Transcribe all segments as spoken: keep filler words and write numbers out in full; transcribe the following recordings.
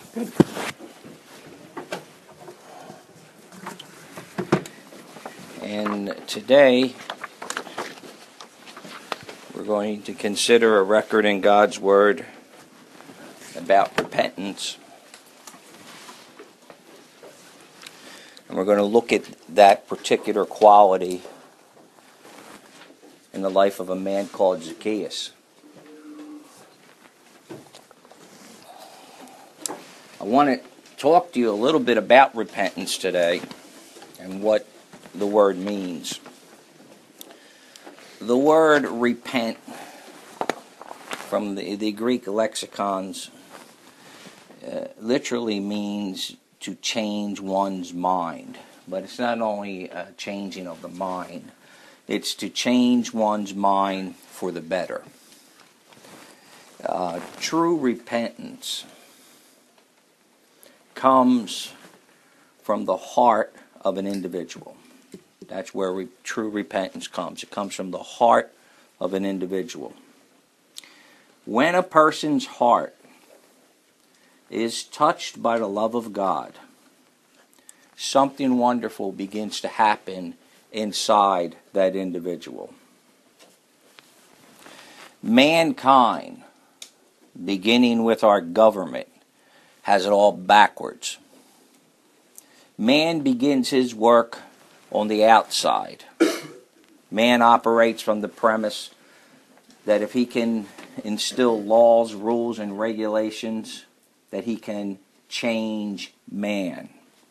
Good. And today we're going to consider a record in God's Word about repentance. And we're going to look at that particular quality in the life of a man called Zacchaeus. I want to talk to you a little bit about repentance today and what the word means. The word repent from the, the Greek lexicons uh, literally means to change one's mind. But it's not only a changing of the mind, it's to change one's mind for the better. Uh, true repentance comes from the heart of an individual. That's where re- true repentance comes. It comes from the heart of an individual. When a person's heart is touched by the love of God, something wonderful begins to happen inside that individual. Mankind, beginning with our government, has it all backwards. Man begins his work on the outside. Man operates from the premise that if he can instill laws, rules, and regulations, that he can change man.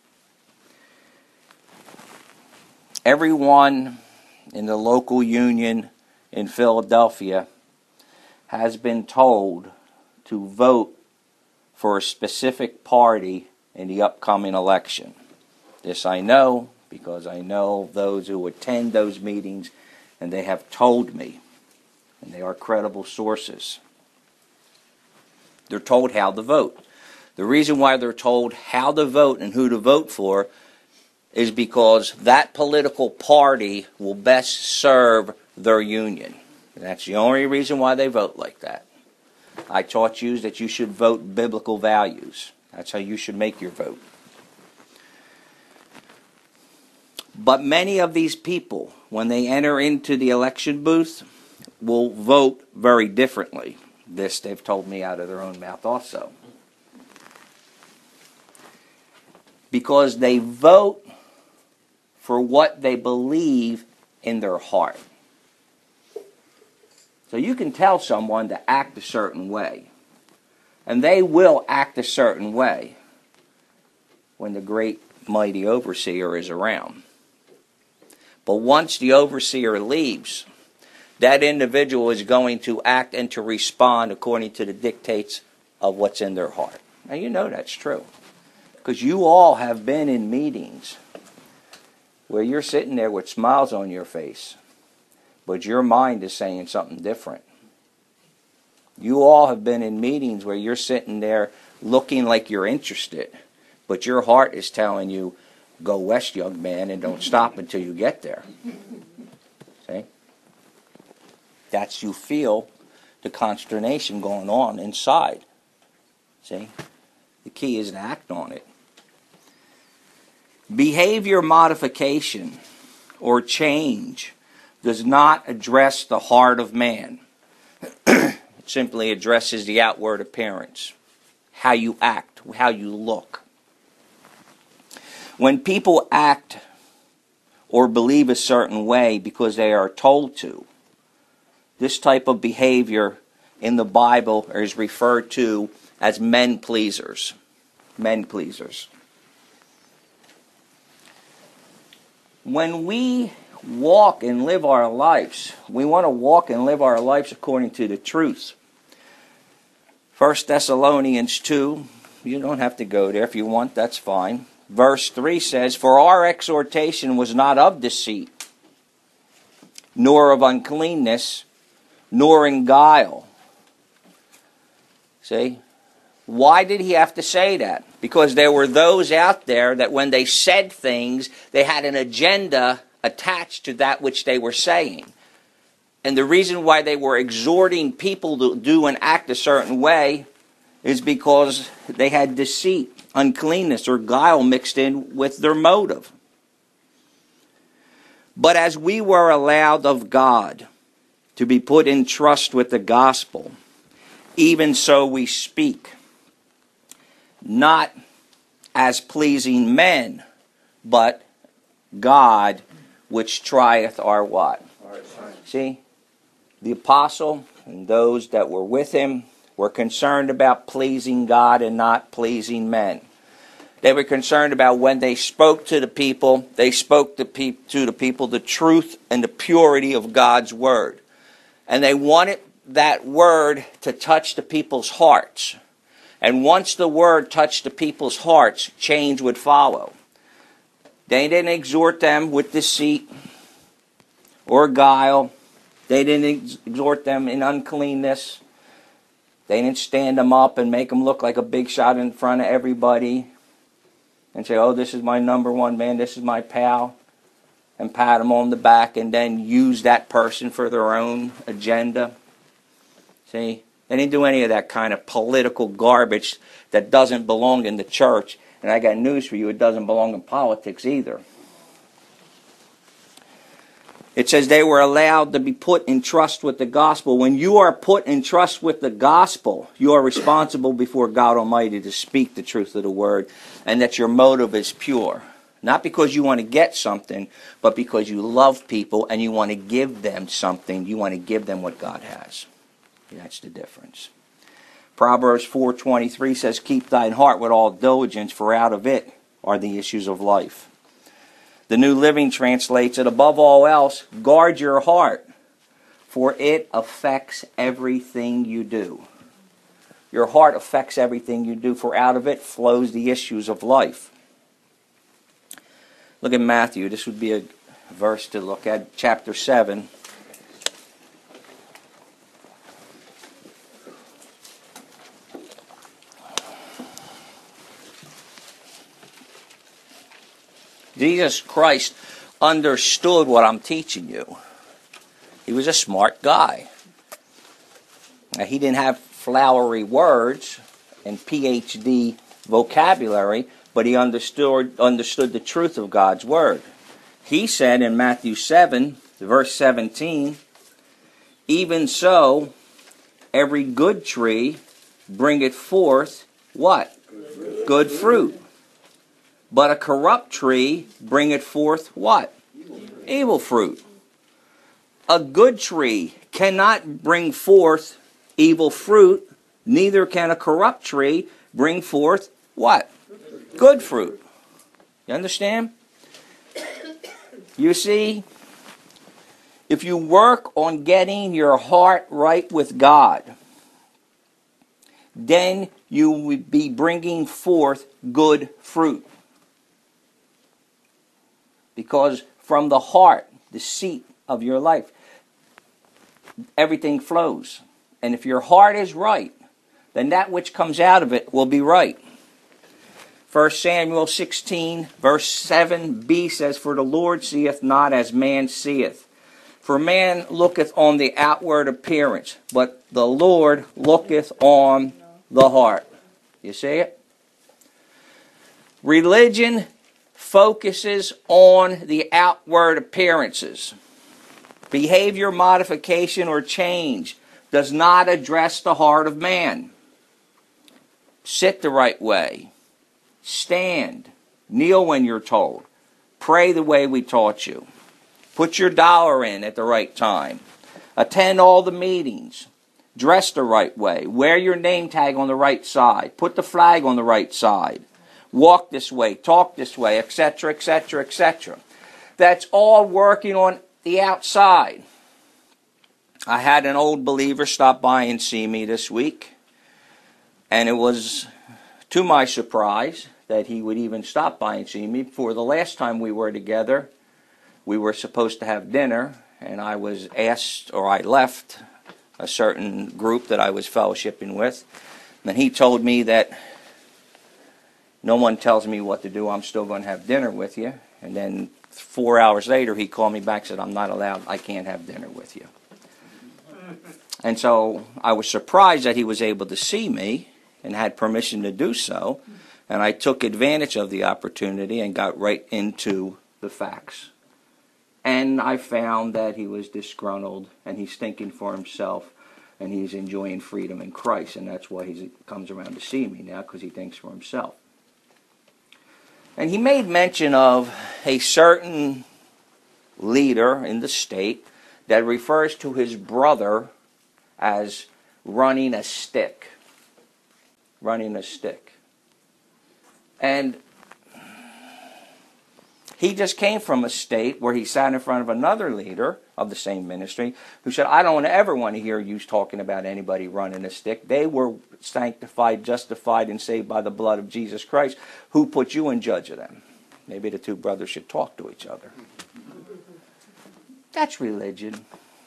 Everyone in the local union in Philadelphia has been told to vote for a specific party in the upcoming election. This I know because I know those who attend those meetings, and they have told me, and they are credible sources. They're told how to vote. The reason why they're told how to vote and who to vote for is because that political party will best serve their union. And that's the only reason why they vote like that. I taught you that you should vote biblical values. That's how you should make your vote. But many of these people, when they enter into the election booth, will vote very differently. This they've told me out of their own mouth also. Because they vote for what they believe in their heart. So you can tell someone to act a certain way, and they will act a certain way when the great mighty overseer is around. But once the overseer leaves, that individual is going to act and to respond according to the dictates of what's in their heart. Now you know that's true, because you all have been in meetings where you're sitting there with smiles on your face, but your mind is saying something different. You all have been in meetings where you're sitting there looking like you're interested, but your heart is telling you, go west, young man, and don't stop until you get there. See? That's you feel the consternation going on inside. See? The key is to act on it. Behavior modification or change does not address the heart of man. It simply addresses the outward appearance, how you act, how you look. When people act or believe a certain way because they are told to, this type of behavior in the Bible is referred to as men pleasers. Men pleasers. When we walk and live our lives, we want to walk and live our lives according to the truth. First Thessalonians two, you don't have to go there if you want, that's fine. Verse three says, for our exhortation was not of deceit, nor of uncleanness, nor in guile. See? Why did he have to say that? Because there were those out there that when they said things, they had an agenda attached to that which they were saying. And the reason why they were exhorting people to do and act a certain way is because they had deceit, uncleanness, or guile mixed in with their motive. But as we were allowed of God to be put in trust with the gospel, even so we speak, not as pleasing men, but God, which trieth our what? See, the apostle and those that were with him were concerned about pleasing God and not pleasing men. They were concerned about when they spoke to the people, they spoke to, pe- to the people the truth and the purity of God's word. And they wanted that word to touch the people's hearts. And once the word touched the people's hearts, change would follow. They didn't exhort them with deceit or guile. They didn't ex- exhort them in uncleanness. They didn't stand them up and make them look like a big shot in front of everybody and say, oh, this is my number one man, this is my pal, and pat them on the back and then use that person for their own agenda. See, they didn't do any of that kind of political garbage that doesn't belong in the church. And I got news for you, it doesn't belong in politics either. It says they were allowed to be put in trust with the gospel. When you are put in trust with the gospel, you are responsible before God Almighty to speak the truth of the word, and that your motive is pure. Not because you want to get something, but because you love people and you want to give them something. You want to give them what God has. That's the difference. Proverbs four twenty-three says, keep thine heart with all diligence, for out of it are the issues of life. The New Living translates it, above all else, guard your heart, for it affects everything you do. Your heart affects everything you do, for out of it flows the issues of life. Look at Matthew. This would be a verse to look at, chapter seven. Jesus Christ understood what I'm teaching you. He was a smart guy. Now, he didn't have flowery words and P H D vocabulary, but he understood, understood the truth of God's word. He said in Matthew seven, verse seventeen, even so, every good tree bringeth forth what? Good, good fruit. But a corrupt tree bringeth forth what? Evil, Evil fruit. A good tree cannot bring forth evil fruit, neither can a corrupt tree bring forth what? Good fruit. You understand? You see, if you work on getting your heart right with God, then you will be bringing forth good fruit. Because from the heart, the seat of your life, everything flows. And if your heart is right, then that which comes out of it will be right. First Samuel sixteen, verse seven b says, for the Lord seeth not as man seeth. For man looketh on the outward appearance, but the Lord looketh on the heart. You see it? Religion focuses on the outward appearances. Behavior modification or change does not address the heart of man. Sit the right way. Stand. Kneel when you're told. Pray the way we taught you. Put your dollar in at the right time. Attend all the meetings. Dress the right way. Wear your name tag on the right side. Put the flag on the right side. Walk this way, talk this way, et cetera, et cetera, et cetera. That's all working on the outside. I had an old believer stop by and see me this week, and it was to my surprise that he would even stop by and see me. For the last time we were together, we were supposed to have dinner, and I was asked, or I left a certain group that I was fellowshipping with, and he told me that no one tells me what to do, I'm still going to have dinner with you. And then four hours later, he called me back and said, I'm not allowed, I can't have dinner with you. And so I was surprised that he was able to see me, and had permission to do so. And I took advantage of the opportunity and got right into the facts. And I found that he was disgruntled, and he's thinking for himself, and he's enjoying freedom in Christ. And that's why he comes around to see me now, because he thinks for himself. And he made mention of a certain leader in the state that refers to his brother as running a stick. Running a stick. And he just came from a state where he sat in front of another leader of the same ministry who said, I don't ever want to hear you talking about anybody running a stick. They were sanctified, justified, and saved by the blood of Jesus Christ. Who put you in judge of them? Maybe the two brothers should talk to each other. That's religion.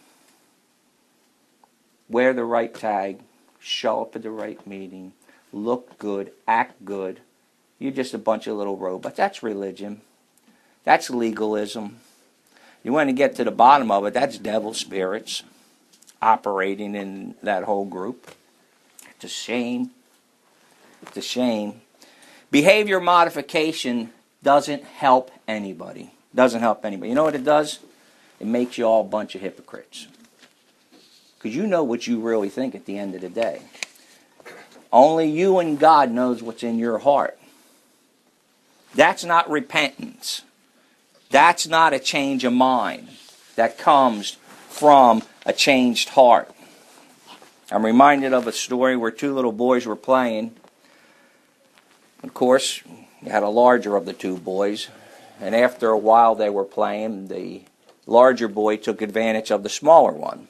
Wear the right tag, show up at the right meeting, look good, act good. You're just a bunch of little robots. That's religion. That's legalism. You want to get to the bottom of it, that's devil spirits operating in that whole group. It's a shame. It's a shame. Behavior modification doesn't help anybody. Doesn't help anybody. You know what it does? It makes you all a bunch of hypocrites. Because you know what you really think at the end of the day. Only you and God knows what's in your heart. That's not repentance. That's not a change of mind that comes from a changed heart. I'm reminded of a story where two little boys were playing. Of course, you had a larger of the two boys. And after a while they were playing, the larger boy took advantage of the smaller one.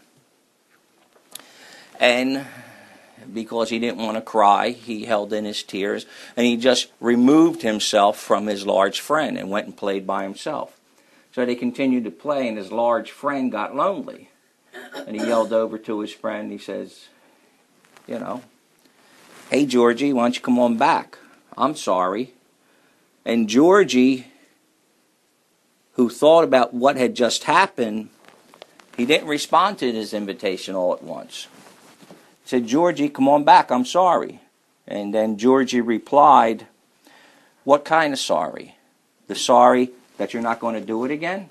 And because he didn't want to cry, he held in his tears, and he just removed himself from his large friend and went and played by himself. So they continued to play, and his large friend got lonely. And he yelled over to his friend, he says, you know, hey, Georgie, why don't you come on back? I'm sorry. And Georgie, who thought about what had just happened, he didn't respond to his invitation all at once. He said, Georgie, come on back, I'm sorry. And then Georgie replied, what kind of sorry? The sorry that you're not going to do it again?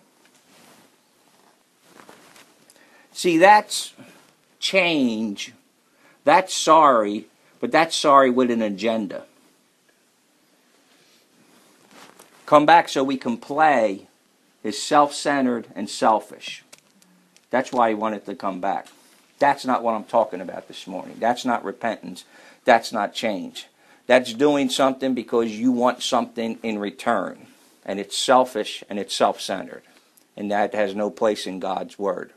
See, that's change. That's sorry, but that's sorry with an agenda. Come back so we can play is self-centered and selfish. That's why he wanted to come back. That's not what I'm talking about this morning. That's not repentance. That's not change. That's doing something because you want something in return. And it's selfish and it's self-centered. And that has no place in God's Word.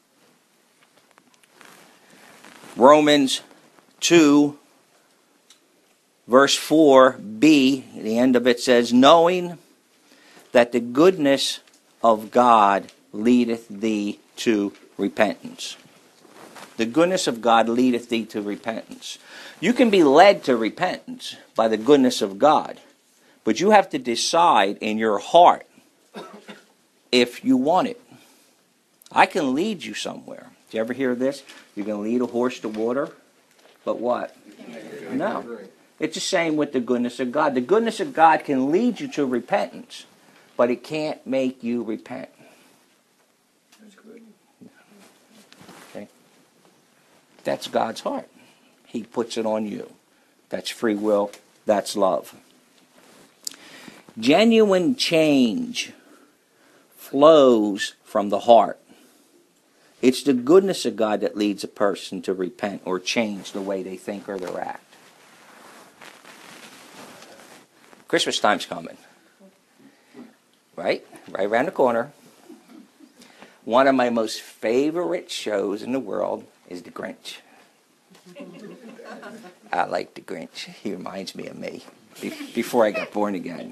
Romans two, verse four b, the end of it says, knowing that the goodness of God leadeth thee to repentance. The goodness of God leadeth thee to repentance. You can be led to repentance by the goodness of God, but you have to decide in your heart if you want it. I can lead you somewhere. Do you ever hear this? You can lead a horse to water, but what? No. It's the same with the goodness of God. The goodness of God can lead you to repentance, but it can't make you repent. That's good. Okay? That's God's heart. He puts it on you. That's free will. That's love. Genuine change flows from the heart. It's the goodness of God that leads a person to repent or change the way they think or their act. Christmas time's coming. Right? Right around the corner. One of my most favorite shows in the world is The Grinch. I like The Grinch. He reminds me of me before I got born again.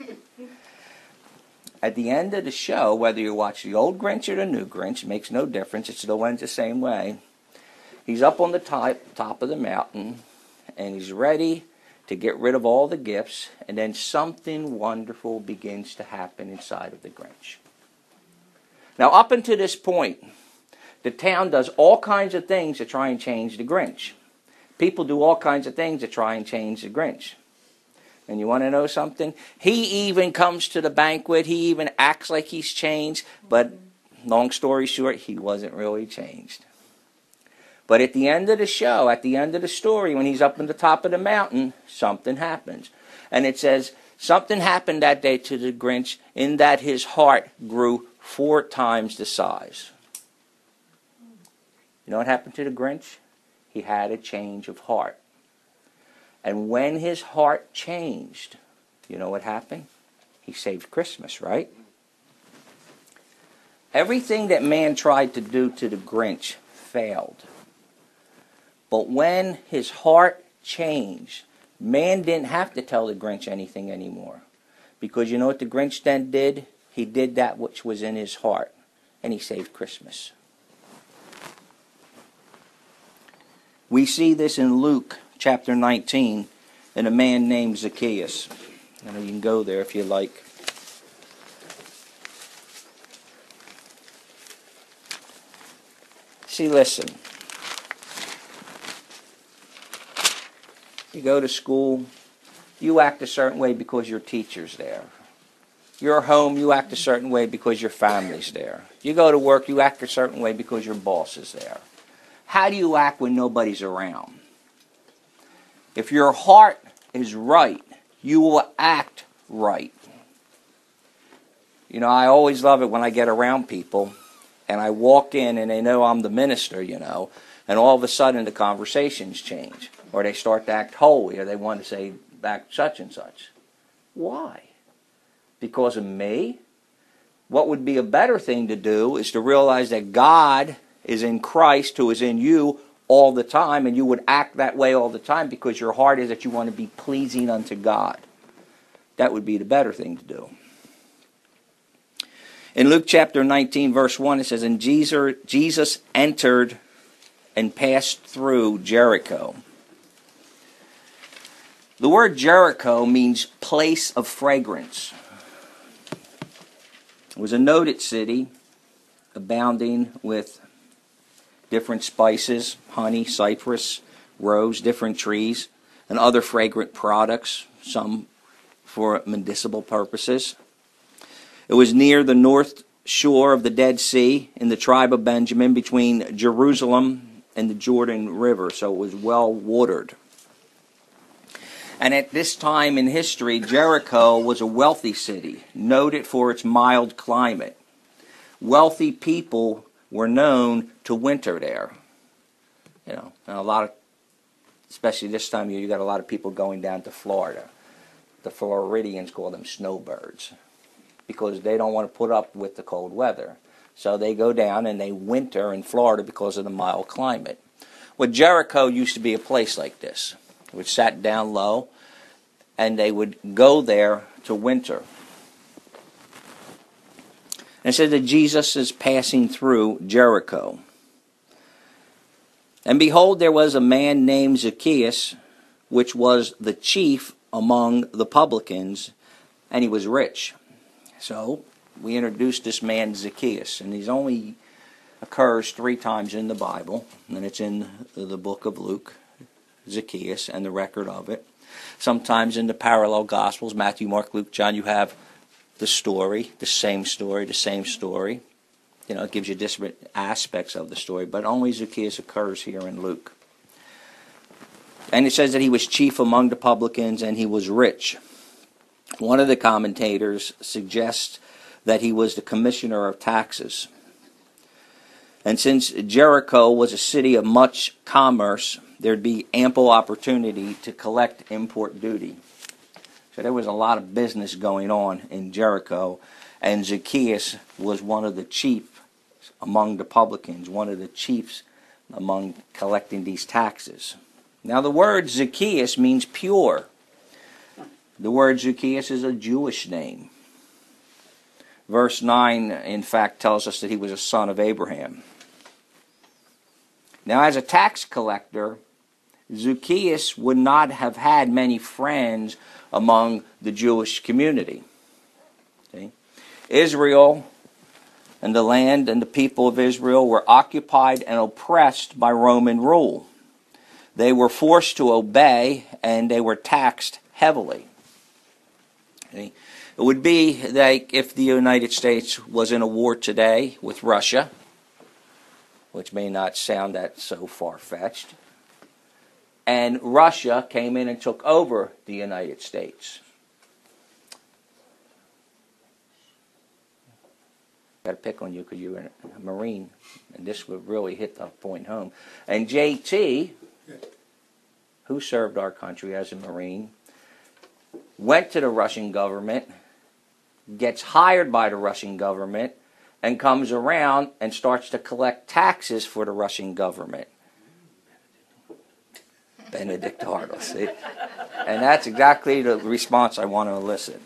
At the end of the show, whether you watch the old Grinch or the new Grinch, it makes no difference. It still ends the same way. He's up on the top, top of the mountain, and he's ready to get rid of all the gifts, and then something wonderful begins to happen inside of the Grinch. Now, up until this point, the town does all kinds of things to try and change the Grinch. People do all kinds of things to try and change the Grinch. And you want to know something? He even comes to the banquet. He even acts like he's changed. But long story short, he wasn't really changed. But at the end of the show, at the end of the story, when he's up on the top of the mountain, something happens. And it says, something happened that day to the Grinch in that his heart grew four times the size. You know what happened to the Grinch? He had a change of heart. And when his heart changed, you know what happened? He saved Christmas, right? Everything that man tried to do to the Grinch failed. But when his heart changed, man didn't have to tell the Grinch anything anymore. Because you know what the Grinch then did? He did that which was in his heart. And he saved Christmas. We see this in Luke chapter nineteen in a man named Zacchaeus. And you can go there if you like. See, listen. You go to school, you act a certain way because your teacher's there. You're home, you act a certain way because your family's there. You go to work, you act a certain way because your boss is there. How do you act when nobody's around? If your heart is right, you will act right. You know, I always love it when I get around people and I walk in and they know I'm the minister, you know, and all of a sudden the conversations change. Or they start to act holy, or they want to say back such and such. Why? Because of me? What would be a better thing to do is to realize that God is in Christ, who is in you all the time, and you would act that way all the time because your heart is that you want to be pleasing unto God. That would be the better thing to do. In Luke chapter nineteen, verse one, it says, And Jesus entered and passed through Jericho. The word Jericho means place of fragrance. It was a noted city, abounding with different spices, honey, cypress, rose, different trees, and other fragrant products, some for medicinal purposes. It was near the north shore of the Dead Sea in the tribe of Benjamin between Jerusalem and the Jordan River, so it was well watered. And at this time in history, Jericho was a wealthy city, noted for its mild climate. Wealthy people were known to winter there. You know, and a lot of, especially this time of year, you got a lot of people going down to Florida. The Floridians call them snowbirds because they don't want to put up with the cold weather. So they go down and they winter in Florida because of the mild climate. Well, Jericho used to be a place like this. Which sat down low, and they would go there to winter. And it said that Jesus is passing through Jericho. And behold, there was a man named Zacchaeus, which was the chief among the publicans, and he was rich. So we introduced this man Zacchaeus, and he's only occurs three times in the Bible, and it's in the book of Luke. Zacchaeus and the record of it. Sometimes in the parallel Gospels, Matthew, Mark, Luke, John, you have the story, the same story, the same story. You know, it gives you different aspects of the story, but only Zacchaeus occurs here in Luke. And it says that he was chief among the publicans and he was rich. One of the commentators suggests that he was the commissioner of taxes. And since Jericho was a city of much commerce, there'd be ample opportunity to collect import duty. So there was a lot of business going on in Jericho, and Zacchaeus was one of the chief among the publicans, one of the chiefs among collecting these taxes. Now the word Zacchaeus means pure. The word Zacchaeus is a Jewish name. Verse nine, in fact, tells us that he was a son of Abraham. Now, as a tax collector, Zacchaeus would not have had many friends among the Jewish community. See? Israel and the land and the people of Israel were occupied and oppressed by Roman rule. They were forced to obey, and they were taxed heavily. It would be like if the United States was in a war today with Russia, which may not sound that so far-fetched, and Russia came in and took over the United States. Got to pick on you because you're a Marine, and this would really hit the point home. And J T, who served our country as a Marine, went to the Russian government, gets hired by the Russian government, and comes around and starts to collect taxes for the Russian government. Benedict Arnold, see? And that's exactly the response I want to elicit.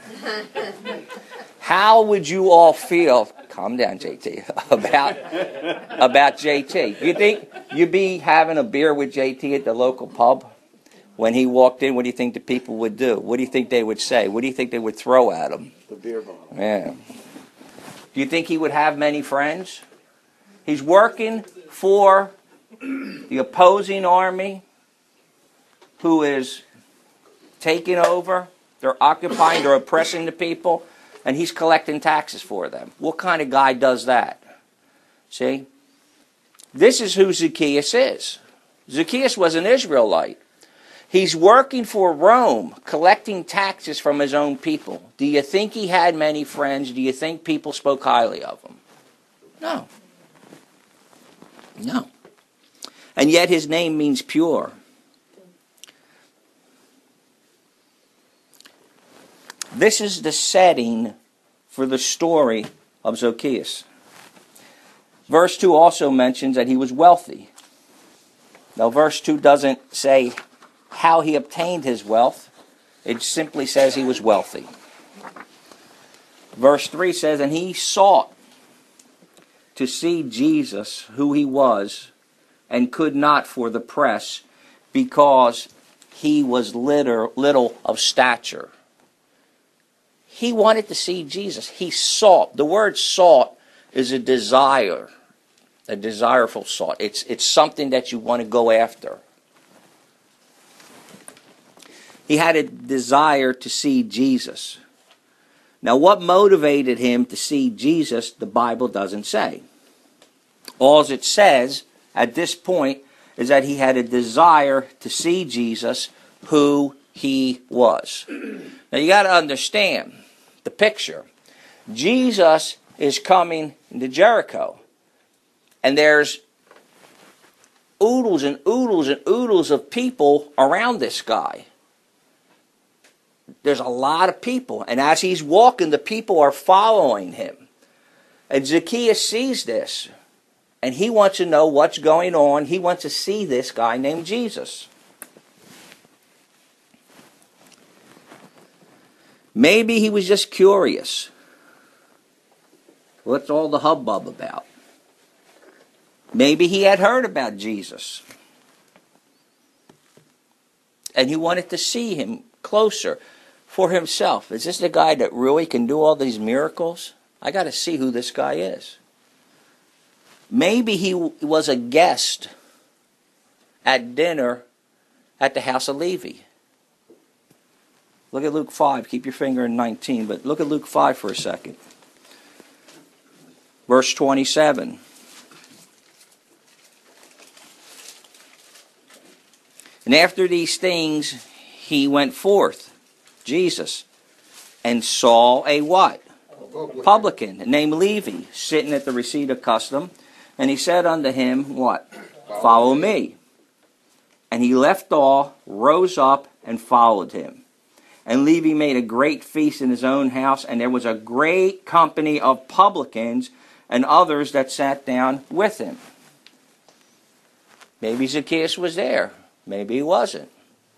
How would you all feel, calm down J T, about, about J T? You think you'd be having a beer with J T at the local pub? When he walked in, what do you think the people would do? What do you think they would say? What do you think they would throw at him? The beer bottle. Yeah. Do you think he would have many friends? He's working for the opposing army who is taking over. They're occupying, they're oppressing the people, and he's collecting taxes for them. What kind of guy does that? See? This is who Zacchaeus is. Zacchaeus was an Israelite. He's working for Rome, collecting taxes from his own people. Do you think he had many friends? Do you think people spoke highly of him? No. No. And yet his name means pure. This is the setting for the story of Zacchaeus. Verse two also mentions that he was wealthy. Now, verse two doesn't say how he obtained his wealth. It simply says he was wealthy. Verse three says, and he sought to see Jesus, who he was, and could not for the press, because he was little, little of stature. He wanted to see Jesus. He sought. The word sought is a desire, a desireful sought. It's, it's something that you want to go after. He had a desire to see Jesus. Now, what motivated him to see Jesus, the Bible doesn't say. All it says at this point is that he had a desire to see Jesus, who he was. Now, you got to understand the picture. Jesus is coming into Jericho, and there's oodles and oodles and oodles of people around this guy. There's a lot of people, and as he's walking, the people are following him. And Zacchaeus sees this, and he wants to know what's going on. He wants to see this guy named Jesus. Maybe he was just curious. What's all the hubbub about? Maybe he had heard about Jesus, and he wanted to see him closer for himself. Is this the guy that really can do all these miracles? I got to see who this guy is. Maybe he was a guest at dinner at the house of Levi. Look at Luke five. Keep your finger in nineteen, but look at Luke five for a second. Verse twenty-seven. And after these things, he went forth, Jesus, and saw a what? Publican. Publican, named Levi, sitting at the receipt of custom. And he said unto him, what? Follow, Follow me. And he left all, rose up, and followed him. And Levi made a great feast in his own house, and there was a great company of publicans and others that sat down with him. Maybe Zacchaeus was there. Maybe he wasn't.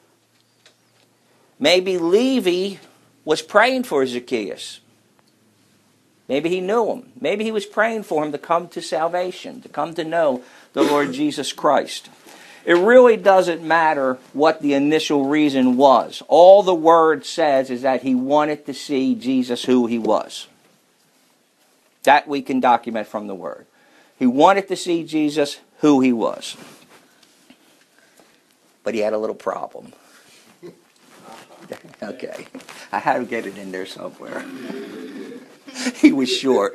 Maybe Levi was praying for Zacchaeus. Maybe he knew him. Maybe he was praying for him to come to salvation, to come to know the Lord Jesus Christ. It really doesn't matter what the initial reason was. All the word says is that he wanted to see Jesus, who he was. That we can document from the word. He wanted to see Jesus, who he was. but he had a little problem. Okay. I had to get it in there somewhere. He was short.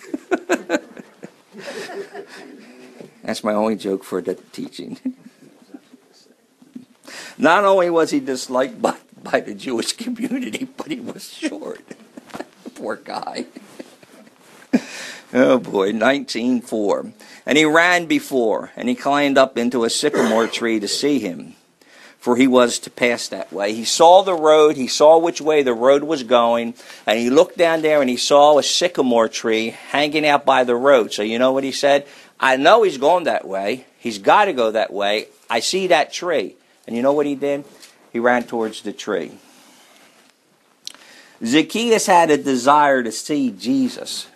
That's my only joke for the teaching. Not only was he disliked by, by the Jewish community, but he was short. Poor guy. Oh boy, nineteen four. And he ran before, and he climbed up into a sycamore tree to see him, for he was to pass that way. He saw the road, he saw which way the road was going, and he looked down there and he saw a sycamore tree hanging out by the road. So you know what he said? I know he's going that way. He's got to go that way. I see that tree. And you know what he did? He ran towards the tree. Zacchaeus had a desire to see Jesus.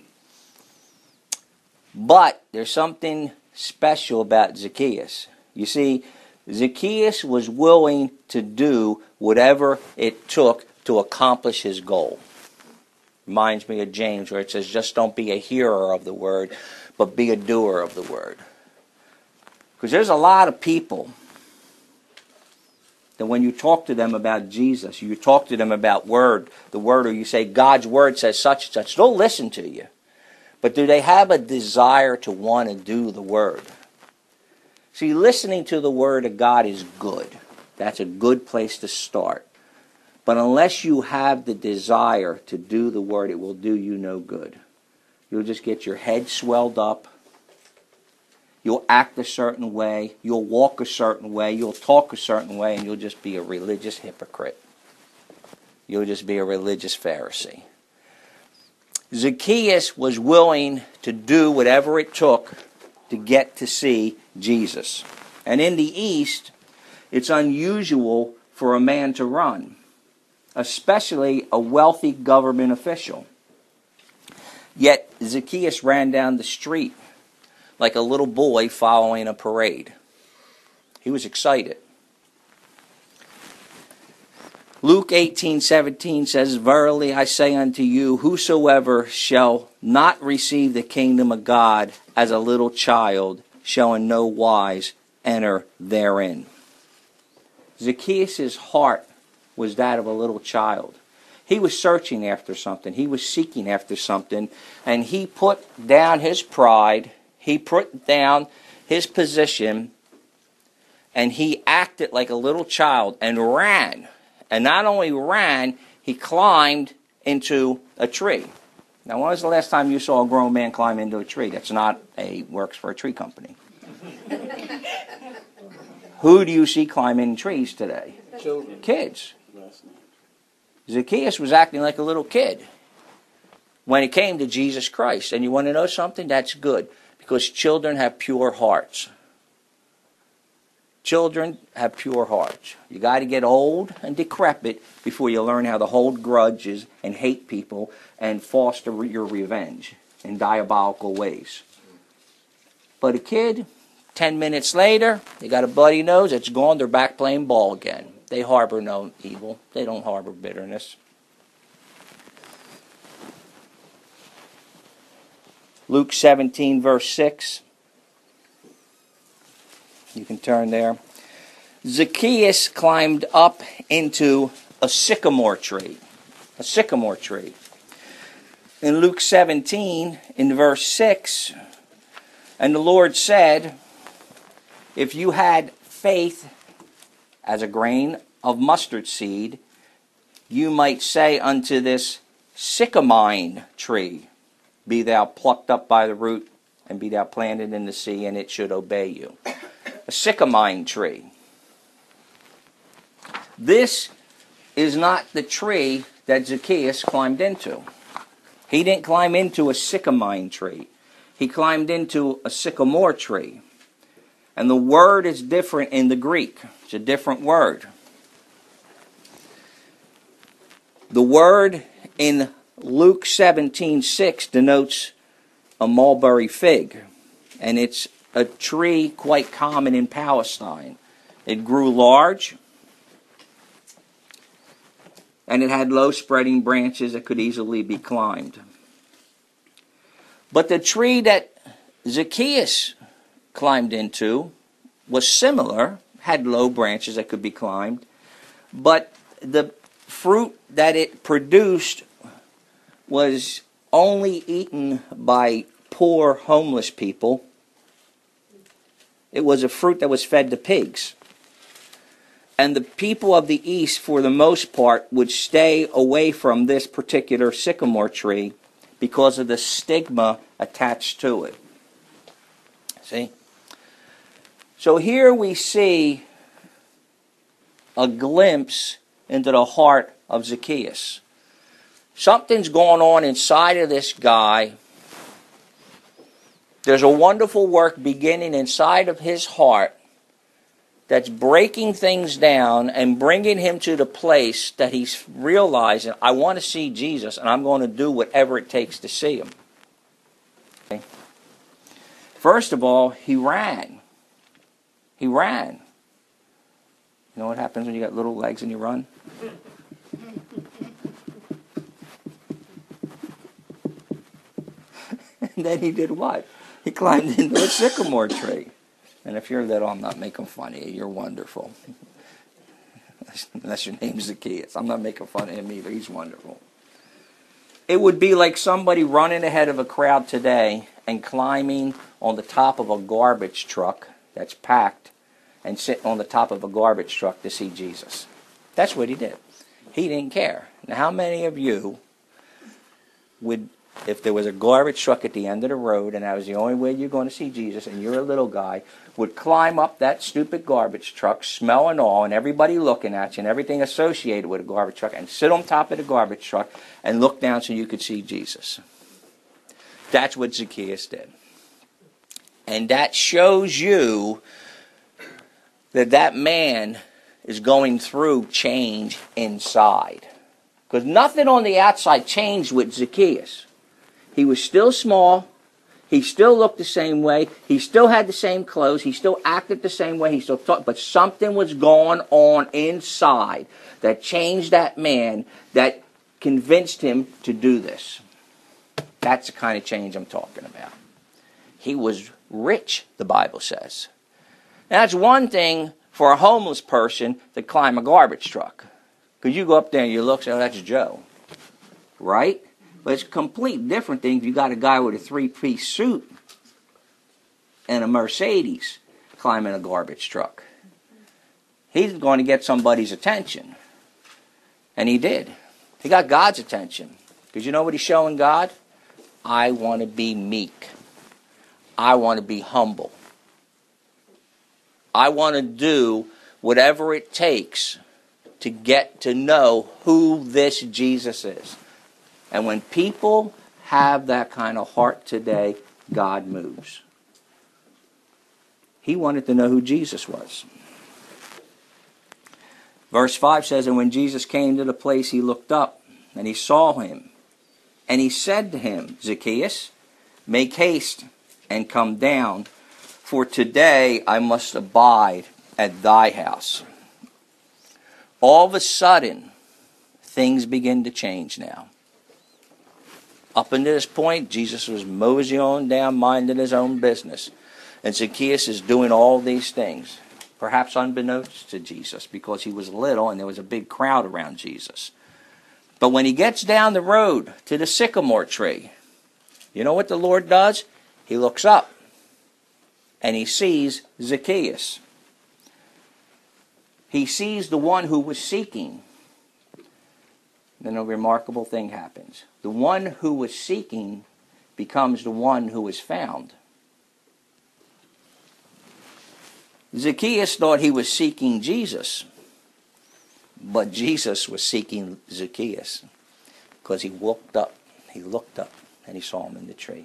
But there's something special about Zacchaeus. You see, Zacchaeus was willing to do whatever it took to accomplish his goal. Reminds me of James, where it says, just don't be a hearer of the word, but be a doer of the word. Because there's a lot of people that when you talk to them about Jesus, you talk to them about word, the word, or you say God's word says such and such, they'll listen to you. But do they have a desire to want to do the word? See, listening to the word of God is good. That's a good place to start. But unless you have the desire to do the word, it will do you no good. You'll just get your head swelled up. You'll act a certain way. You'll walk a certain way. You'll talk a certain way, and you'll just be a religious hypocrite. You'll just be a religious Pharisee. Zacchaeus was willing to do whatever it took to get to see Jesus. And in the East, it's unusual for a man to run, especially a wealthy government official. Yet Zacchaeus ran down the street like a little boy following a parade. He was excited. Luke eighteen seventeen says, verily I say unto you, whosoever shall not receive the kingdom of God as a little child shall in no wise enter therein. Zacchaeus' heart was that of a little child. He was searching after something. He was seeking after something. And he put down his pride. He put down his position. And he acted like a little child and ran. And not only ran, he climbed into a tree. Now, when was the last time you saw a grown man climb into a tree? That's not a works for a tree company. Who do you see climbing trees today? Children. Kids. Zacchaeus was acting like a little kid when it came to Jesus Christ. And you want to know something? That's good. Because children have pure hearts. Children have pure hearts. You got to get old and decrepit before you learn how to hold grudges and hate people and foster your revenge in diabolical ways. But a kid, ten minutes later, they got a bloody nose, it's gone, they're back playing ball again. They harbor no evil. They don't harbor bitterness. Luke seventeen, verse six. You can turn there. Zacchaeus climbed up into a sycamore tree. A sycamore tree. In Luke seventeen, in verse six, and the Lord said, if you had faith as a grain of mustard seed, you might say unto this sycamine tree, be thou plucked up by the root, and be thou planted in the sea, and it should obey you. A sycamine tree. This is not the tree that Zacchaeus climbed into. He didn't climb into a sycamine tree. He climbed into a sycamore tree. And the word is different in the Greek. It's a different word. The word in Luke seventeen six denotes a mulberry fig. And it's a tree quite common in Palestine. It grew large. And it had low spreading branches that could easily be climbed. But the tree that Zacchaeus climbed into was similar. had low branches that could be climbed. But the fruit that it produced was only eaten by poor homeless people. It was a fruit that was fed to pigs. And the people of the East, for the most part, would stay away from this particular sycamore tree because of the stigma attached to it. See? So here we see a glimpse into the heart of Zacchaeus. Something's going on inside of this guy. There's a wonderful work beginning inside of his heart that's breaking things down and bringing him to the place that he's realizing, I want to see Jesus, and I'm going to do whatever it takes to see him. Okay? First of all, he ran. He ran. You know what happens when you got little legs and you run? And then he did what? He climbed into a sycamore tree. And if you're little, I'm not making fun of you. You're wonderful. Unless your name's Zacchaeus. I'm not making fun of him either. He's wonderful. It would be like somebody running ahead of a crowd today and climbing on the top of a garbage truck that's packed and sitting on the top of a garbage truck to see Jesus. That's what he did. He didn't care. Now, how many of you would, if there was a garbage truck at the end of the road and that was the only way you're going to see Jesus and you're a little guy, would climb up that stupid garbage truck, smell and all, and everybody looking at you and everything associated with a garbage truck, and sit on top of the garbage truck and look down so you could see Jesus? That's what Zacchaeus did. And that shows you that that man is going through change inside. Because nothing on the outside changed with Zacchaeus. He was still small. He still looked the same way. He still had the same clothes. He still acted the same way. He still thought, but something was going on inside that changed that man, that convinced him to do this. That's the kind of change I'm talking about. He was rich, the Bible says. Now, that's one thing for a homeless person to climb a garbage truck. Because you go up there and you look, say, oh, that's Joe. Right? But it's a complete different thing if you got a guy with a three-piece suit and a Mercedes climbing a garbage truck. He's going to get somebody's attention. And he did. He got God's attention. Because you know what he's showing God? I want to be meek. I want to be humble. I want to do whatever it takes to get to know who this Jesus is. And when people have that kind of heart today, God moves. He wanted to know who Jesus was. Verse five says, and when Jesus came to the place, he looked up, and he saw him. And he said to him, Zacchaeus, make haste and come down, for today I must abide at thy house. All of a sudden, things begin to change now. Up until this point, Jesus was moseying on down, minding his own business. And Zacchaeus is doing all these things, perhaps unbeknownst to Jesus, because he was little and there was a big crowd around Jesus. But when he gets down the road to the sycamore tree, you know what the Lord does? He looks up and he sees Zacchaeus. He sees the one who was seeking. Then a remarkable thing happens. The one who was seeking becomes the one who is found. Zacchaeus thought he was seeking Jesus, but Jesus was seeking Zacchaeus because he looked up. He looked up and he saw him in the tree.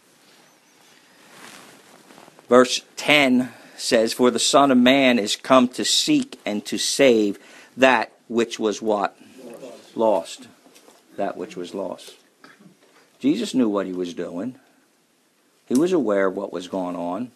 Verse ten says, for the Son of Man is come to seek and to save that which was what? Lost. Lost. That which was lost. Jesus knew what he was doing. He was aware of what was going on.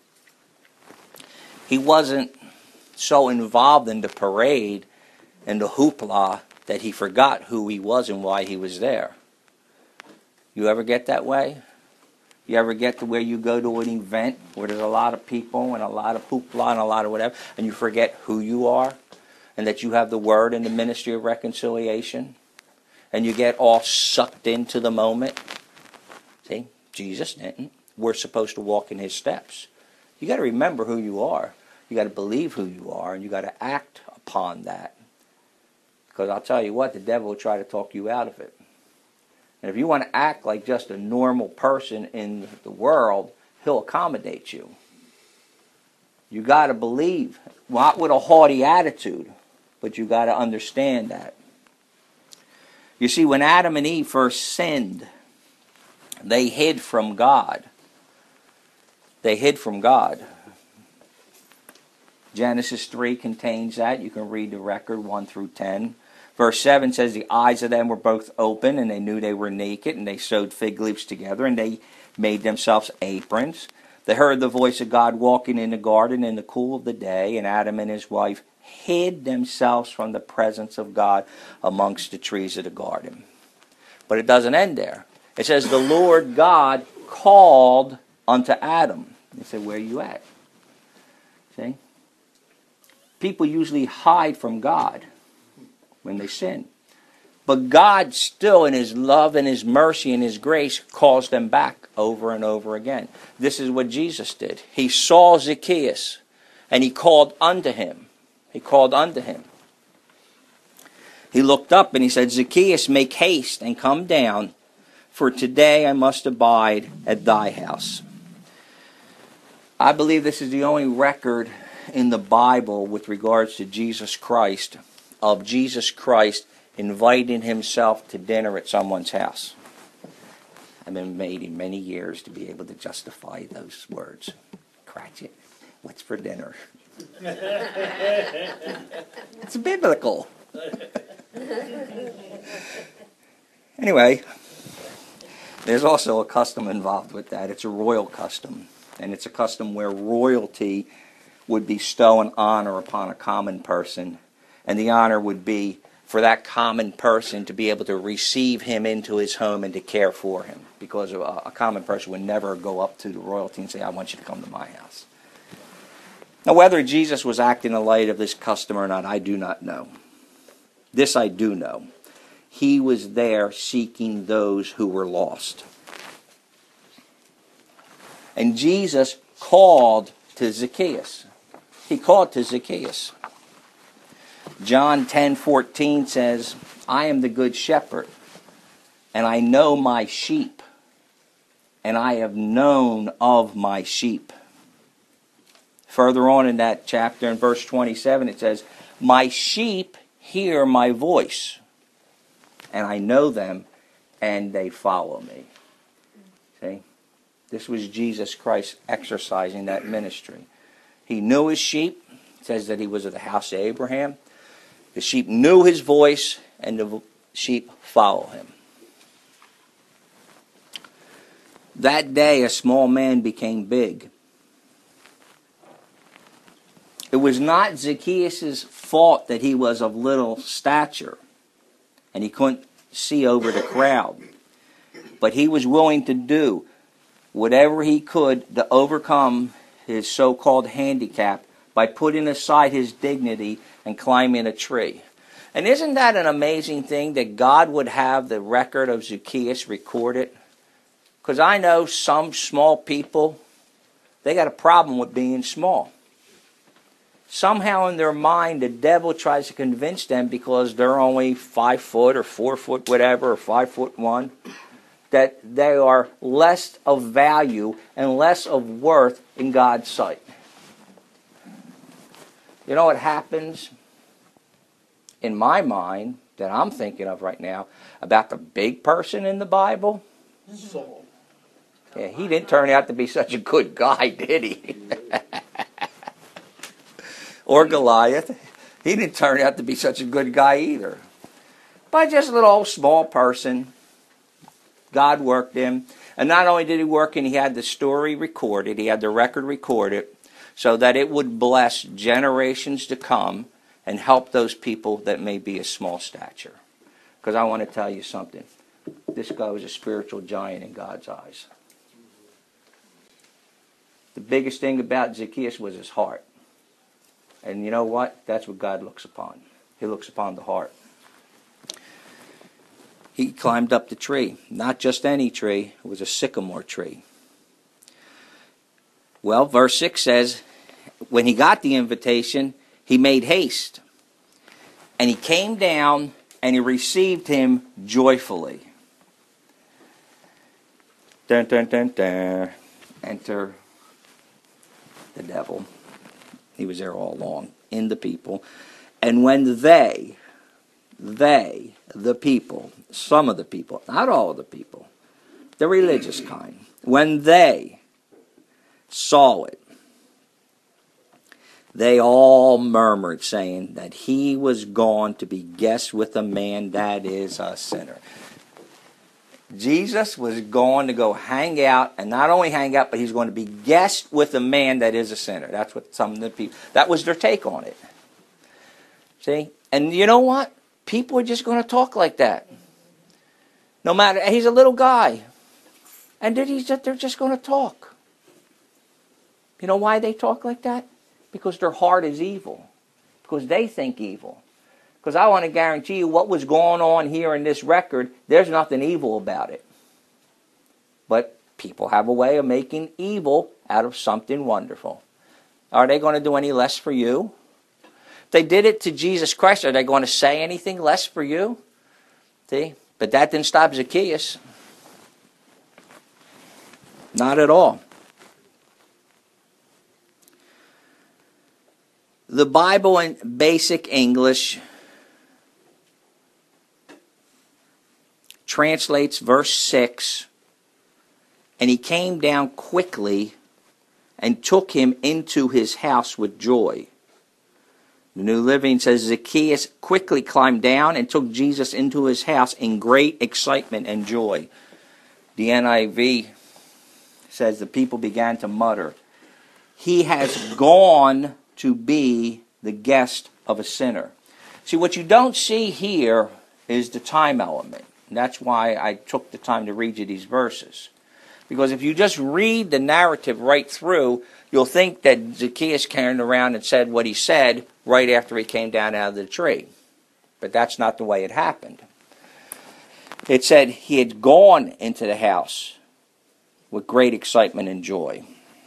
He wasn't so involved in the parade and the hoopla that he forgot who he was and why he was there. You ever get that way? You ever get to where you go to an event where there's a lot of people and a lot of hoopla and a lot of whatever, and you forget who you are and that you have the word in the ministry of reconciliation, and you get all sucked into the moment? See, Jesus didn't. We're supposed to walk in his steps. You got to remember who you are. You got to believe who you are, and you got to act upon that. Because I'll tell you what, the devil will try to talk you out of it. And if you want to act like just a normal person in the world, he'll accommodate you. You got to believe, not with a haughty attitude, but you got to understand that. You see, when Adam and Eve first sinned, they hid from God. They hid from God. Genesis three contains that. You can read the record one through ten. Verse seven says, the eyes of them were both open, and they knew they were naked, and they sewed fig leaves together, and they made themselves aprons. They heard the voice of God walking in the garden in the cool of the day, and Adam and his wife hid themselves from the presence of God amongst the trees of the garden. But it doesn't end there. It says, the Lord God called unto Adam. He said, where are you at? See? People usually hide from God when they sin. But God still, in his love and his mercy and his grace, calls them back over and over again. This is what Jesus did. He saw Zacchaeus, and he called unto him. He called unto him. He looked up and he said, Zacchaeus, make haste and come down, for today I must abide at thy house. I believe this is the only record in the Bible with regards to Jesus Christ, of Jesus Christ inviting himself to dinner at someone's house. I've been waiting many years to be able to justify those words. Cratchit, what's for dinner? It's biblical. Anyway, there's also a custom involved with that. It's a royal custom. And it's a custom where royalty would bestow an honor upon a common person. And the honor would be for that common person to be able to receive him into his home and to care for him. Because a, a common person would never go up to the royalty and say, I want you to come to my house. Now, whether Jesus was acting in light of this custom or not, I do not know. This I do know. He was there seeking those who were lost. And Jesus called to Zacchaeus. He called to Zacchaeus. John ten fourteen says, I am the good shepherd, and I know my sheep, and I have known of my sheep. Further on in that chapter, in verse twenty-seven, it says, my sheep hear my voice, and I know them, and they follow me. See? This was Jesus Christ exercising that ministry. He knew his sheep. It says that he was of the house of Abraham. The sheep knew his voice, and the sheep follow him. That day, a small man became big. It was not Zacchaeus' fault that he was of little stature, and he couldn't see over the crowd. But he was willing to do whatever he could to overcome his so-called handicap by putting aside his dignity and climbing a tree. And isn't that an amazing thing that God would have the record of Zacchaeus recorded? Because I know some small people, they got a problem with being small. Somehow in their mind, the devil tries to convince them, because they're only five foot or four foot whatever, or five foot one, that they are less of value and less of worth in God's sight. You know what happens in my mind that I'm thinking of right now about the big person in the Bible? Saul. Yeah, he didn't turn out to be such a good guy, did he? Or Goliath. He didn't turn out to be such a good guy either. But just a little old small person. God worked him. And not only did he work him, he had the story recorded. He had the record recorded so that it would bless generations to come and help those people that may be of small stature. Because I want to tell you something. This guy was a spiritual giant in God's eyes. the biggest thing about Zacchaeus was his heart. And you know what? That's what God looks upon. He looks upon the heart. He climbed up the tree. Not just any tree. It was a sycamore tree. Well, verse six says, when he got the invitation, he made haste. And he came down and he received him joyfully. Dun, dun, dun, dun. Enter the devil. He was there all along, in the people. And when they, they, the people, some of the people, not all of the people, the religious kind, when they saw it, they all murmured, saying that he was gone to be guest with a man that is a sinner. Jesus was going to go hang out, and not only hang out, but he's going to be guest with a man that is a sinner. That's what some of the people, that was their take on it. See? And you know what? People are just going to talk like that. No matter, he's a little guy. And he's just, they're just going to talk. You know why they talk like that? Because their heart is evil. Because they think evil. Because I want to guarantee you what was going on here in this record, there's nothing evil about it. But people have a way of making evil out of something wonderful. Are they going to do any less for you? If they did it to Jesus Christ, are they going to say anything less for you? See? But that didn't stop Zacchaeus. Not at all. The Bible in basic English translates verse six, and he came down quickly and took him into his house with joy. The New Living says Zacchaeus quickly climbed down and took Jesus into his house in great excitement and joy. The N I V says the people began to mutter, he has gone to be the guest of a sinner. See, what you don't see here is the time element. And that's why I took the time to read you these verses. Because if you just read the narrative right through, you'll think that Zacchaeus turned around and said what he said right after he came down out of the tree. But that's not the way it happened. It said he had gone into the house with great excitement and joy.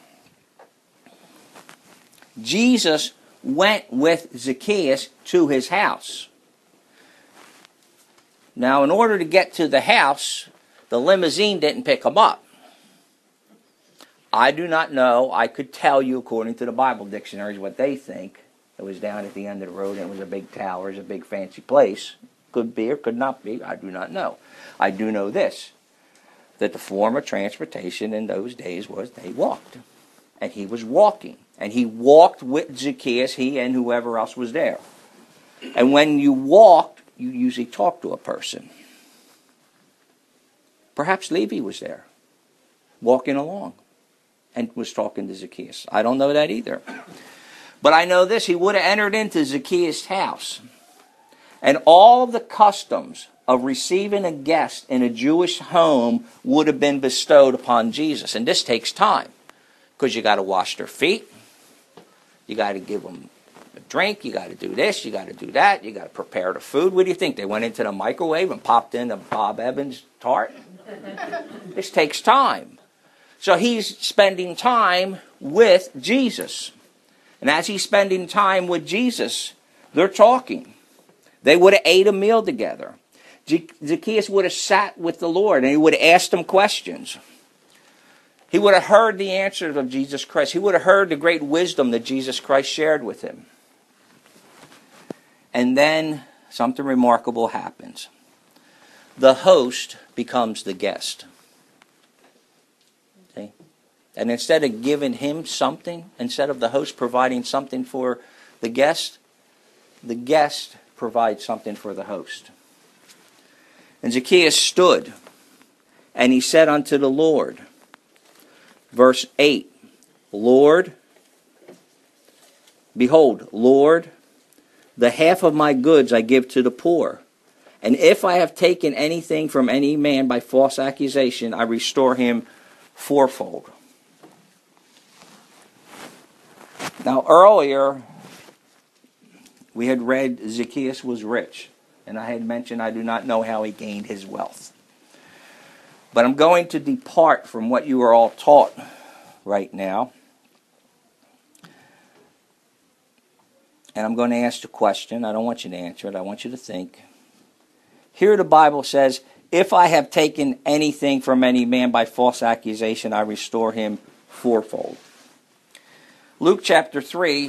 Jesus went with Zacchaeus to his house. Now, in order to get to the house, the limousine didn't pick him up. I do not know. I could tell you, according to the Bible dictionaries, what they think. It was down at the end of the road, and it was a big tower, it was a big fancy place. Could be or could not be. I do not know. I do know this, that the form of transportation in those days was they walked. And he was walking. And he walked with Zacchaeus, he and whoever else was there. And when you walked, you usually talked to a person. Perhaps Levi was there, walking along, and was talking to Zacchaeus. I don't know that either. But I know this, he would have entered into Zacchaeus' house. And all the customs of receiving a guest in a Jewish home would have been bestowed upon Jesus. And this takes time. Because you got to wash their feet. You got to give them a drink. You got to do this. You got to do that. You got to prepare the food. What do you think? They went into the microwave and popped in a Bob Evans tart? This takes time. So he's spending time with Jesus. And as he's spending time with Jesus, they're talking. They would have ate a meal together. Zacchaeus would have sat with the Lord and he would have asked him questions. He would have heard the answers of Jesus Christ. He would have heard the great wisdom that Jesus Christ shared with him. And then something remarkable happens. The host becomes the guest. See? And instead of giving him something, instead of the host providing something for the guest, the guest provides something for the host. And Zacchaeus stood, and he said unto the Lord, verse eight, Lord, behold, Lord, the half of my goods I give to the poor. And if I have taken anything from any man by false accusation, I restore him fourfold. Now, earlier, we had read Zacchaeus was rich. And I had mentioned I do not know how he gained his wealth. But I'm going to depart from what you are all taught right now. And I'm going to ask the question. I don't want you to answer it. I want you to think. Here the Bible says, if I have taken anything from any man by false accusation, I restore him fourfold. Luke chapter three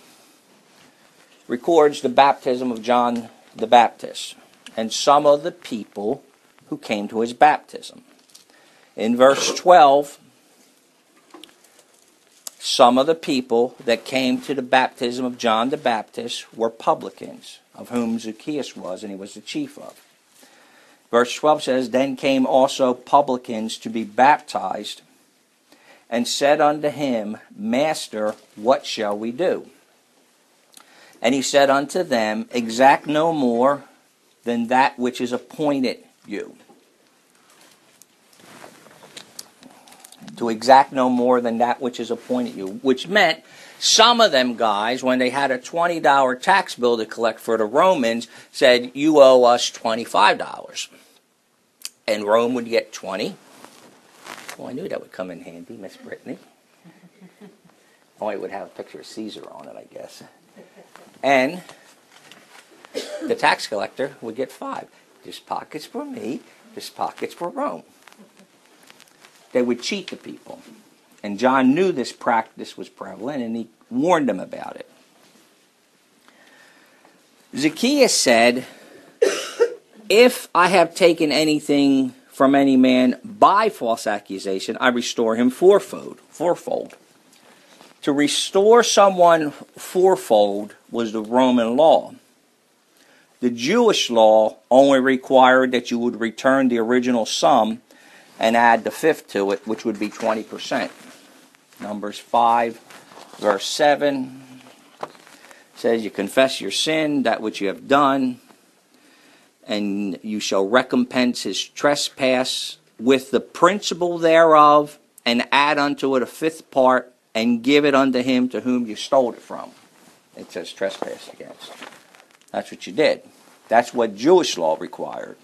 records the baptism of John the Baptist and some of the people who came to his baptism. In verse twelve, some of the people that came to the baptism of John the Baptist were publicans, of whom Zacchaeus was, and he was the chief of. Verse twelve says, then came also publicans to be baptized, and said unto him, Master, what shall we do? And he said unto them, exact no more than that which is appointed you. To exact no more than that which is appointed you. Which meant some of them guys, when they had a twenty dollar tax bill to collect for the Romans, said, you owe us twenty-five dollars. And Rome would get twenty. Well, I knew that would come in handy, Miss Brittany. Oh, it would have a picture of Caesar on it, I guess. And the tax collector would get five. This pocket's for me, this pocket's for Rome. They would cheat the people. And John knew this practice was prevalent, and he warned them about it. Zacchaeus said, if I have taken anything from any man by false accusation, I restore him fourfold. Fourfold. To restore someone fourfold was the Roman law. The Jewish law only required that you would return the original sum and add the fifth to it, which would be twenty percent. Numbers five, verse seven says, you confess your sin, that which you have done, and you shall recompense his trespass with the principal thereof, and add unto it a fifth part, and give it unto him to whom you stole it from. It says trespass against. That's what you did. That's what Jewish law required.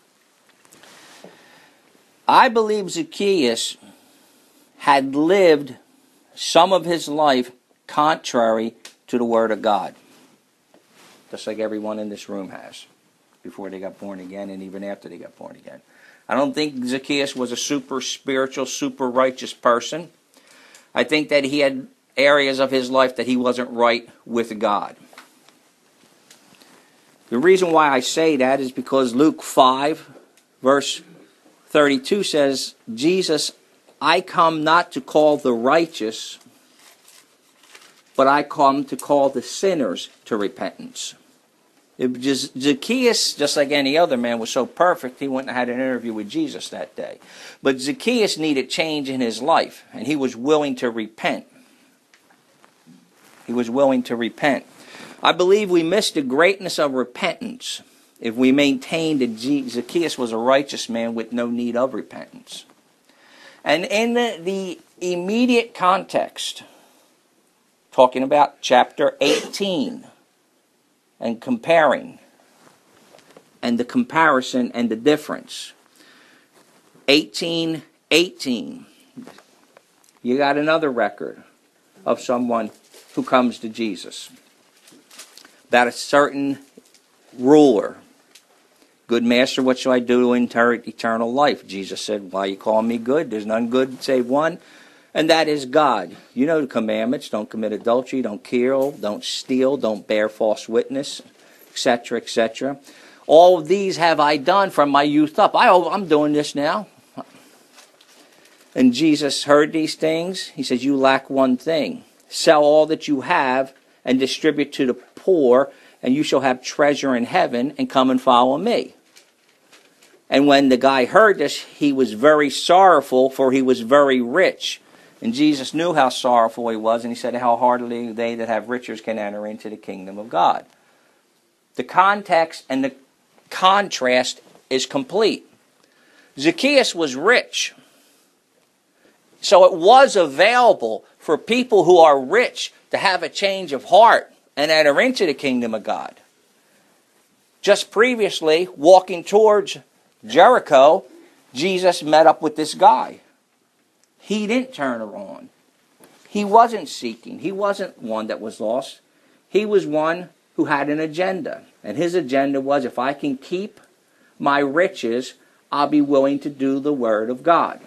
I believe Zacchaeus had lived some of his life contrary to the Word of God. Just like everyone in this room has, before they got born again and even after they got born again. I don't think Zacchaeus was a super spiritual, super righteous person. I think that he had areas of his life that he wasn't right with God. The reason why I say that is because Luke five, verse thirty-two says, Jesus, I come not to call the righteous, but I come to call the sinners to repentance. It just, Zacchaeus, just like any other man, was so perfect, he wouldn't have had an interview with Jesus that day. But Zacchaeus needed change in his life, and he was willing to repent. He was willing to repent. I believe we miss the greatness of repentance if we maintain that Zacchaeus was a righteous man with no need of repentance. And in the, the immediate context, talking about chapter eighteen, and comparing, and the comparison and the difference. eighteen eighteen. You got another record of someone who comes to Jesus. About a certain ruler. Good master, what shall I do to inherit eternal life? Jesus said, why you call me good? There's none good save one, and that is God. You know the commandments. Don't commit adultery, don't kill, don't steal, don't bear false witness, et cetera, et cetera. All of these have I done from my youth up. I, I'm doing this now. And Jesus heard these things. He says, you lack one thing. Sell all that you have and distribute to the poor, and you shall have treasure in heaven, and come and follow me. And when the guy heard this, he was very sorrowful, for he was very rich. And Jesus knew how sorrowful he was, and he said, how hardly they that have riches can enter into the kingdom of God. The context and the contrast is complete. Zacchaeus was rich. So it was available for people who are rich to have a change of heart and enter into the kingdom of God. Just previously, walking towards Jericho, Jesus met up with this guy. He didn't turn around. He wasn't seeking. He wasn't one that was lost. He was one who had an agenda. And his agenda was, if I can keep my riches, I'll be willing to do the word of God.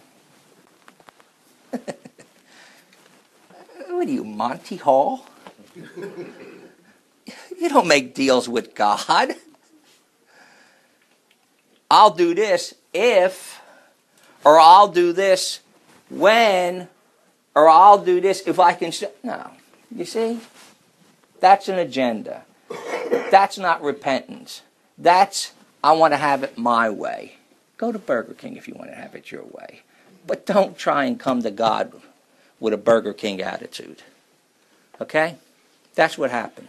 What are you, Monty Hall? You don't make deals with God. I'll do this if, or I'll do this when, or I'll do this if I can. No. You see? That's an agenda. That's not repentance. That's, I want to have it my way. Go to Burger King if you want to have it your way. But don't try and come to God with a Burger King attitude. Okay? That's what happened.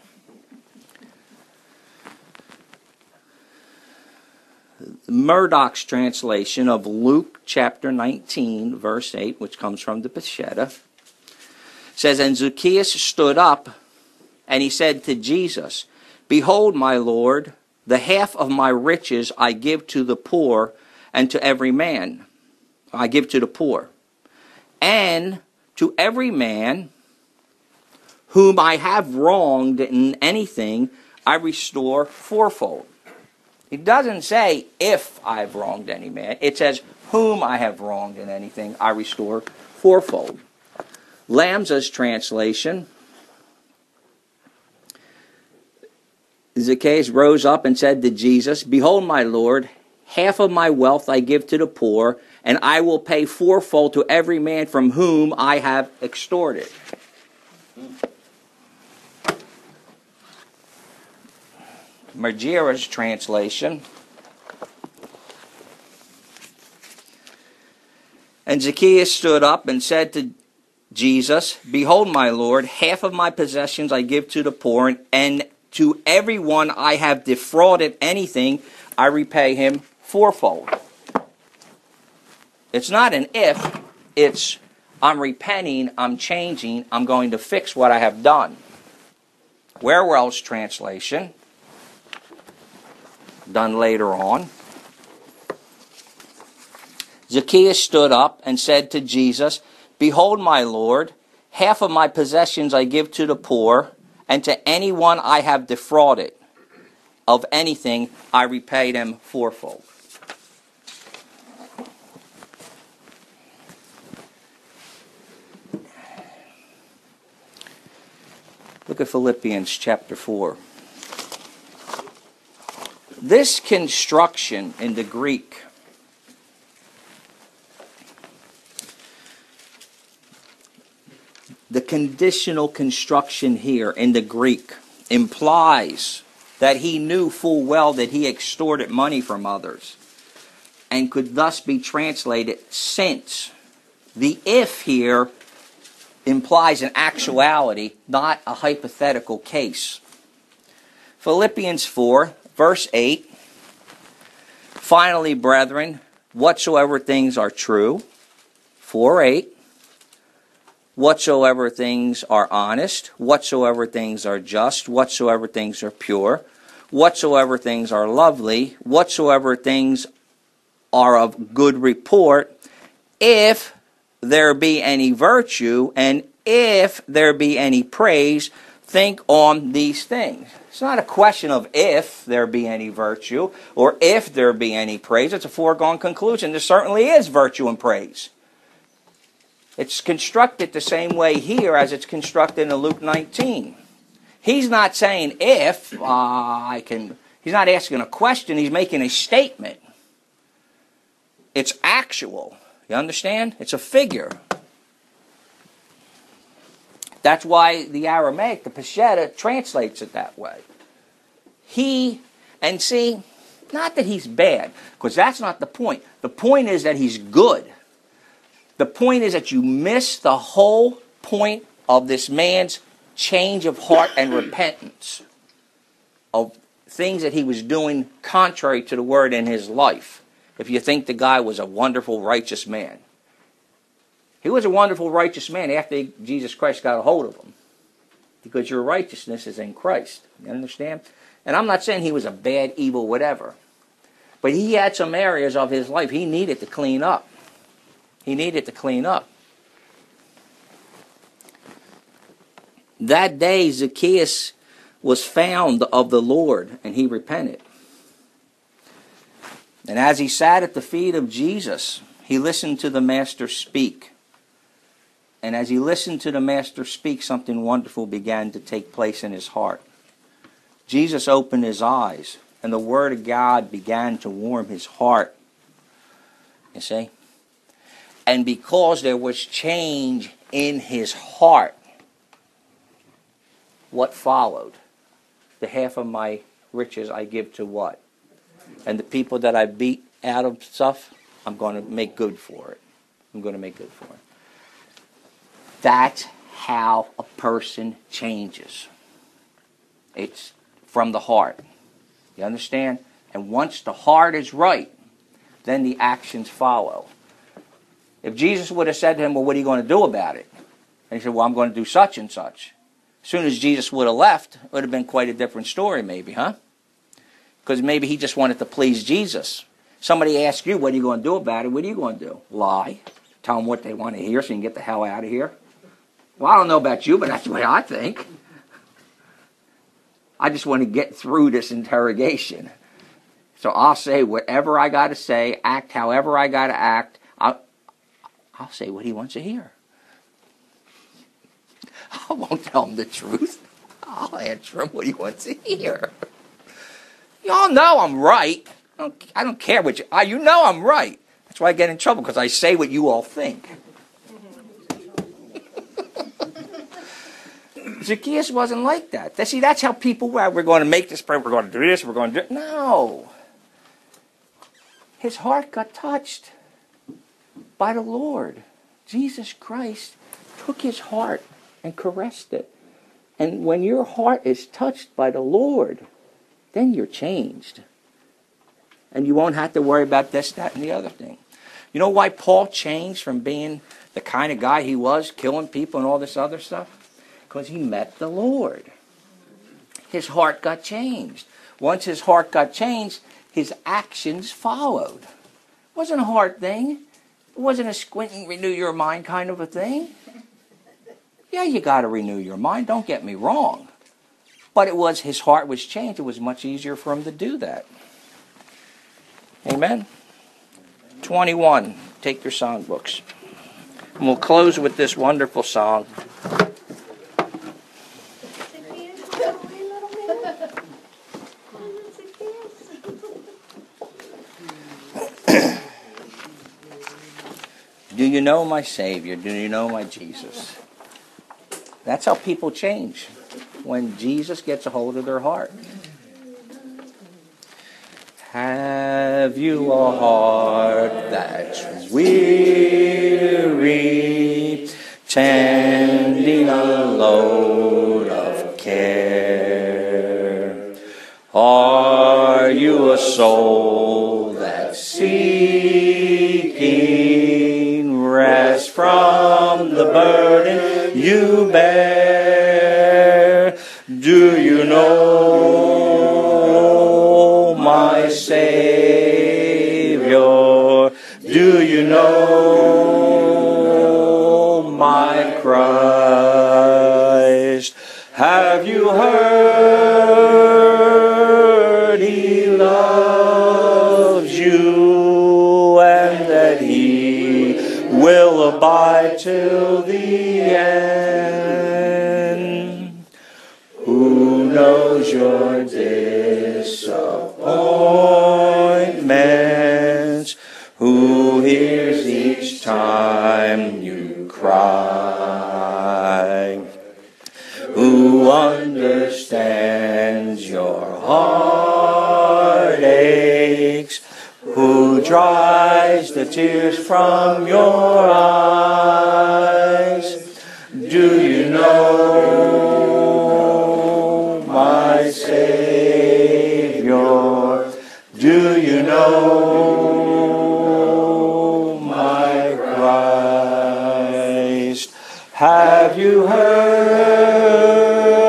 Murdoch's translation of Luke chapter nineteen, verse eight, which comes from the Peshitta, says, And Zacchaeus stood up, and he said to Jesus, Behold, my Lord, the half of my riches I give to the poor, and to every man. I give to the poor. And to every man whom I have wronged in anything, I restore fourfold. It doesn't say if I've wronged any man. It says whom I have wronged in anything, I restore fourfold. Lamsa's translation, Zacchaeus rose up and said to Jesus, Behold, my Lord, half of my wealth I give to the poor, and I will pay fourfold to every man from whom I have extorted. Margera's translation, And Zacchaeus stood up and said to Jesus, Behold, my Lord, half of my possessions I give to the poor, and to everyone I have defrauded anything, I repay him fourfold. It's not an if, it's I'm repenting, I'm changing, I'm going to fix what I have done. Wherewell's translation, done later on. Zacchaeus stood up and said to Jesus, Behold, my Lord, half of my possessions I give to the poor, and to anyone I have defrauded of anything, I repay them fourfold. Look at Philippians chapter four. This construction in the Greek the conditional construction here in the Greek implies that he knew full well that he extorted money from others and could thus be translated since. The if here implies an actuality, not a hypothetical case. Philippians four, verse eight. Finally, brethren, whatsoever things are true, four eight. Whatsoever things are honest, whatsoever things are just, whatsoever things are pure, whatsoever things are lovely, whatsoever things are of good report, if there be any virtue, and if there be any praise, think on these things. It's not a question of if there be any virtue, or if there be any praise. It's a foregone conclusion. There certainly is virtue and praise. It's constructed the same way here as it's constructed in Luke nineteen. He's not saying if uh, I can, he's not asking a question, he's making a statement. It's actual. You understand? It's a figure. That's why the Aramaic, the Peshitta, translates it that way. He, and see, not that he's bad, because that's not the point. The point is that he's good. The point is that you miss the whole point of this man's change of heart and repentance of things that he was doing contrary to the word in his life. If you think the guy was a wonderful, righteous man. He was a wonderful, righteous man after Jesus Christ got a hold of him. because your righteousness is in Christ. You understand? And I'm not saying he was a bad, evil, whatever. But he had some areas of his life he needed to clean up. He needed to clean up. That day, Zacchaeus was found of the Lord, and he repented. And as he sat at the feet of Jesus, he listened to the Master speak. And as he listened to the Master speak, something wonderful began to take place in his heart. Jesus opened his eyes, and the Word of God began to warm his heart. You see? And because there was change in his heart, what followed? The half of my riches I give to what? And the people that I beat out of stuff, I'm going to make good for it. I'm going to make good for it. That's how a person changes. It's from the heart. You understand? And once the heart is right, then the actions follow. If Jesus would have said to him, well, what are you going to do about it? And he said, well, I'm going to do such and such. As soon as Jesus would have left, it would have been quite a different story maybe, huh? Because maybe he just wanted to please Jesus. Somebody asks you, what are you going to do about it? What are you going to do? Lie. Tell them what they want to hear so you can get the hell out of here. Well, I don't know about you, but that's the way I think. I just want to get through this interrogation. So I'll say whatever I got to say, act however I got to act. I'll, I'll say what he wants to hear. I won't tell him the truth. I'll answer him what he wants to hear. Y'all know I'm right. I don't, I don't care what you... Uh, you know I'm right. That's why I get in trouble, because I say what you all think. Zacchaeus wasn't like that. See, that's how people were. We're going to make this prayer. We're going to do this. We're going to do it. No. His heart got touched by the Lord. Jesus Christ took his heart and caressed it. And when your heart is touched by the Lord, then you're changed. And you won't have to worry about this, that, and the other thing. You know why Paul changed from being the kind of guy he was, killing people and all this other stuff? Because he met the Lord. His heart got changed. Once his heart got changed, his actions followed. It wasn't a hard thing. It wasn't a squint and renew your mind kind of a thing. Yeah, you got to renew your mind, don't get me wrong. But it was, his heart was changed. It was much easier for him to do that. Amen? twenty-one. Take your songbooks. And we'll close with this wonderful song. Do you know my Savior? Do you know my Jesus? That's how people change. When Jesus gets a hold of their heart. Have you a heart that's weary, tending a load of care? Are you a soul that's seeking rest from the burden you bear? Do you know my Savior? Do you know my Christ? Have you heard He loves you and that He will abide till the end? Who knows your disappointments? Who hears each time you cry? Who understands your heartaches? Who dries the tears from your eyes? Do you know my Savior? Do you know my Christ? Have you heard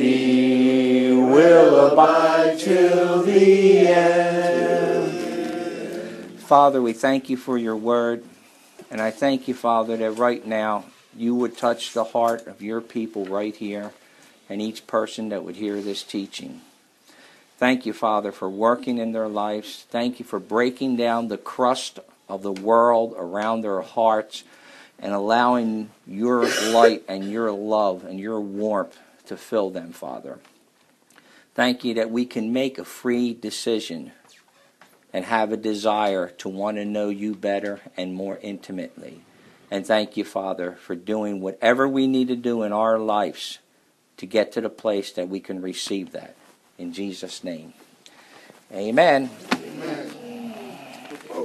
we will abide till the end. Father, we thank you for your word. And I thank you, Father, that right now you would touch the heart of your people right here and each person that would hear this teaching. Thank you, Father, for working in their lives. Thank you for breaking down the crust of the world around their hearts and allowing your light and your love and your warmth to fill them, Father. Thank you that we can make a free decision and have a desire to want to know you better and more intimately. And thank you, Father, for doing whatever we need to do in our lives to get to the place that we can receive that. In Jesus' name, amen.